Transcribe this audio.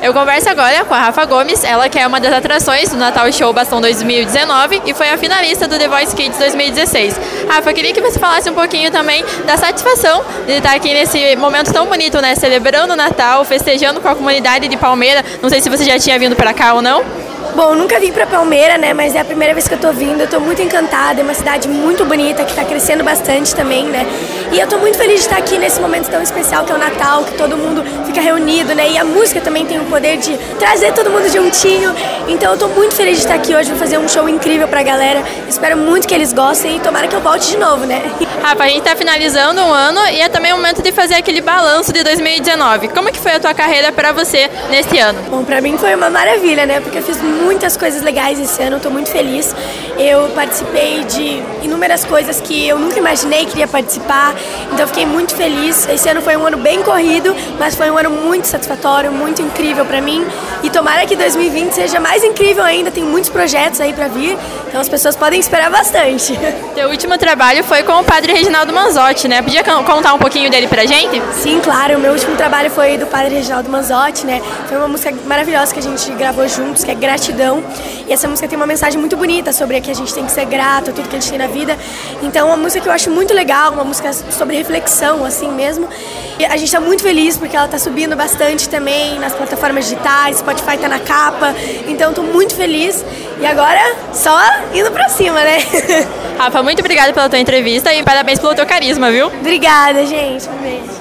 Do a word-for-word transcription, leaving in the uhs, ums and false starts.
Eu converso agora com a Rafa Gomes, ela que é uma das atrações do Natal Show Bastão dois mil e dezenove e foi a finalista do The Voice Kids dois mil e dezesseis. Rafa, eu queria que você falasse um pouquinho também da satisfação de estar aqui nesse momento tão bonito, né? Celebrando o Natal, festejando com a comunidade de Palmeira. Não sei se você já tinha vindo para cá ou não. Bom, nunca vim para Palmeira, né, mas é a primeira vez que eu tô vindo, eu tô muito encantada, é uma cidade muito bonita, que tá crescendo bastante também, né, e eu tô muito feliz de estar aqui nesse momento tão especial que é o Natal, que todo mundo fica reunido, né, e a música também tem o poder de trazer todo mundo juntinho, então eu tô muito feliz de estar aqui hoje, vou fazer um show incrível pra galera, espero muito que eles gostem e tomara que eu volte de novo, né. Rafa, a gente tá finalizando um ano e é também o momento de fazer aquele balanço de dois mil e dezenove. Como que foi a tua carreira pra você nesse ano? Bom, pra mim foi uma maravilha, né, porque eu fiz muitas coisas legais esse ano, eu tô muito feliz. Eu participei de inúmeras coisas que eu nunca imaginei que iria participar, então eu fiquei muito feliz. Esse ano foi um ano bem corrido, mas foi um ano muito satisfatório, muito incrível pra mim. E tomara que dois mil e vinte seja mais incrível ainda, tem muitos projetos aí pra vir, então as pessoas podem esperar bastante. Teu último trabalho foi com o Padre Reginaldo Manzotti, né? Podia contar um pouquinho dele pra gente? Sim, claro, o meu último trabalho foi do Padre Reginaldo Manzotti, né? Foi uma música maravilhosa que a gente gravou juntos, que é Gratidão. E essa música tem uma mensagem muito bonita sobre que a gente tem que ser grato a tudo que a gente tem na vida. Então, uma música que eu acho muito legal, uma música sobre reflexão, assim mesmo. E a gente tá muito feliz porque ela tá subindo bastante também nas plataformas digitais, Spotify tá na capa. Então, tô muito feliz. E agora, só indo pra cima, né? Rafa, muito obrigada pela tua entrevista e parabéns pelo teu carisma, viu? Obrigada, gente. Um beijo.